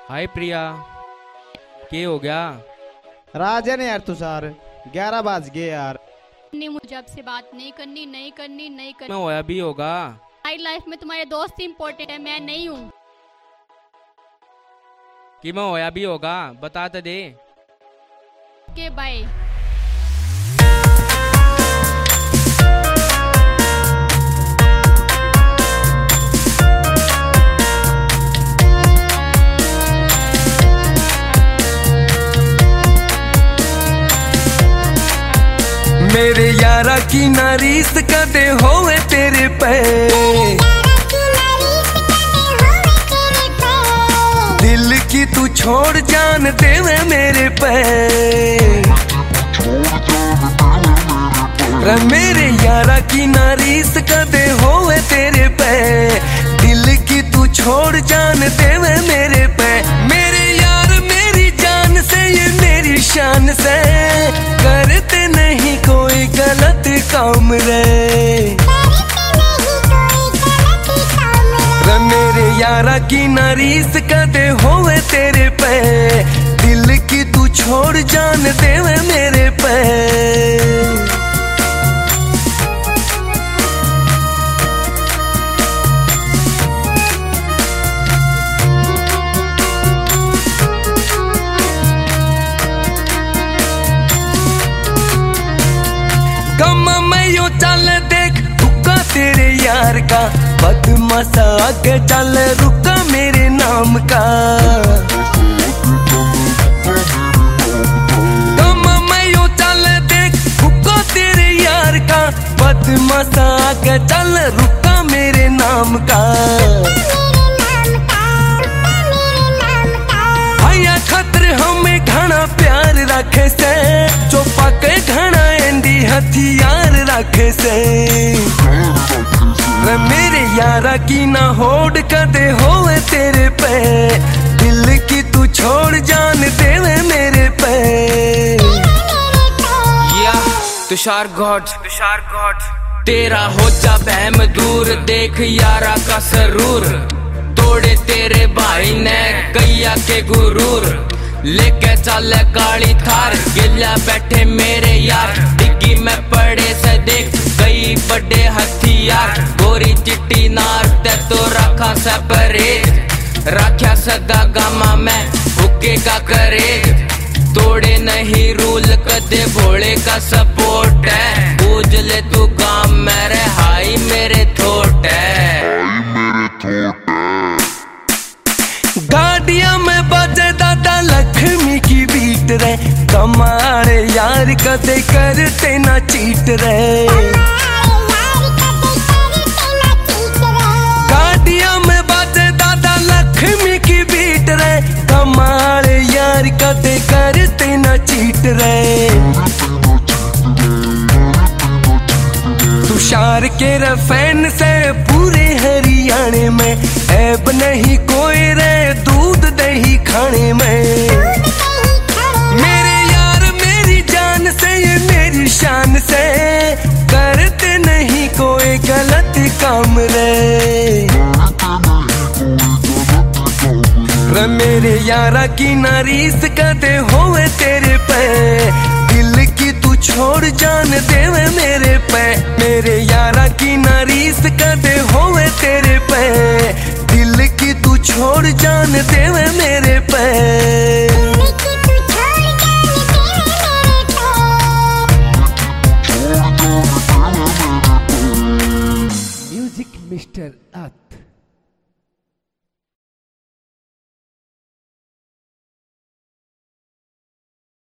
हाय प्रिया, क्या हो गया? राजन यार तुषार 11 बज गए यार। नहीं, मुझे आपसे बात नहीं करनी, नहीं करनी, नहीं करनी। मैं होया भी होगा हमारी लाइफ में तुम्हारे दोस्त ही इम्पोर्टेंट है, मैं नहीं हूँ। कि मैं होया भी होगा, बता तो दे। Okay bye. मेरे यारा की नारीस कदे होवे तेरे पे, दिल की तू छोड़ जान देवे मेरे पे। मेरे यारा की नारीस कदे होवे तेरे पे, दिल की तू छोड़ जान देवे मेरे पे। मेरे यार मेरी जान से ये मेरी शान से करते नहीं कोई गलत काम रे। मेरे यारा की नारीस कदे होवे तेरे पे, दिल की तू छोड़ जान देवे मेरे पे। गम में यो चल देख रुका तेरे यार का, बदमाशा आगे चल रुका मेरे नाम का। गम में यो चल देख रुका तेरे यार का, बदमाशा आगे चल रुका मेरे नाम का। भैया खतर हमें घना प्यार रखे से, जो पके घना एंडी हथियार रखे से। मेरे यारा की ना होड़ कदे होवे तेरे पे, दिल की तू छोड़ जान देवे मेरे पे। या तुषार गॉड तेरा हो जा बहम दूर, देख यारा का सरूर। तोड़े तेरे भाई ने कैया के गुरूर, लेके चल काली थार गिला बैठे मेरे यार। डिग्गी में पड़े से देख कई बड़े हथियार, गोरी चिट्टी नार ते तो रखा सेपरेट। रखा सदा गामा में हुक्के का करेज, तोड़े नहीं रूल कदे भोले का सपोर्ट है। पूज ले तू गाम मेरे हाई मेरे थोट है। गाड़िया में बजे दादा लक्ष्मी की बीट रे, कमाल यार कदे करते ना चीट रे। गाड़िया में बजे दादा लक्ष्मी की बीट रे, कमाल यार कदे करते ना चीट रे। तुषार के रफैन से पूरे हरियाणे में ऐब नहीं कोई रे, दूध दही खाने में। मेरे यार मेरी जान से ये मेरी शान से करते नहीं कोई गलत काम रे। मेरे यारा की नारीस कदे होवे तेरे पे, दिल की तू छोड़ जान देवे मेरे पे। मेरे यारा की नारीस कदे होवे तेरे पे, दिल की तू छोड़ जान देवे मेरे पे। Music mister